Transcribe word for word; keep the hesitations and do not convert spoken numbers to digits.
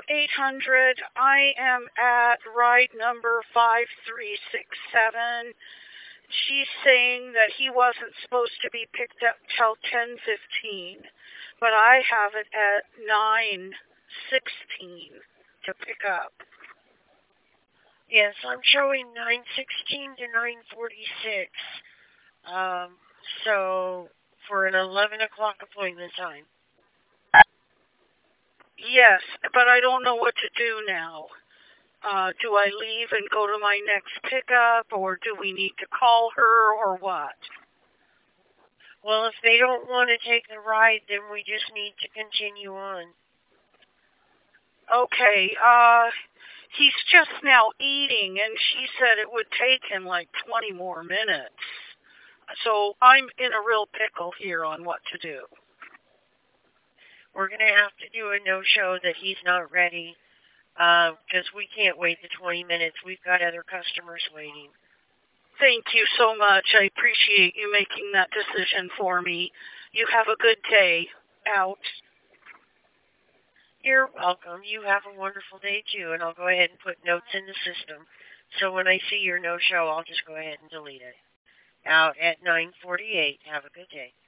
eight hundred. I am at ride number five three six seven. She's saying that he wasn't supposed to be picked up till ten fifteen, but I have it at nine sixteen to pick up. Yes, I'm showing nine sixteen to nine forty-six. Um, so for an eleven o'clock appointment time. Yes, but I don't know what to do now. Uh, do I leave and go to my next pickup, or do we need to call her, or what? Well, if they don't want to take the ride, then we just need to continue on. Okay, uh, he's just now eating, and she said it would take him like twenty more minutes. So I'm in a real pickle here on what to do. We're going to have to do a no-show that he's not ready, because uh, we can't wait the twenty minutes. We've got other customers waiting. Thank you so much. I appreciate you making that decision for me. You have a good day. Out. You're welcome. You have a wonderful day, too, and I'll go ahead and put notes in the system. So when I see your no-show, I'll just go ahead and delete it. Out at nine forty-eight. Have a good day.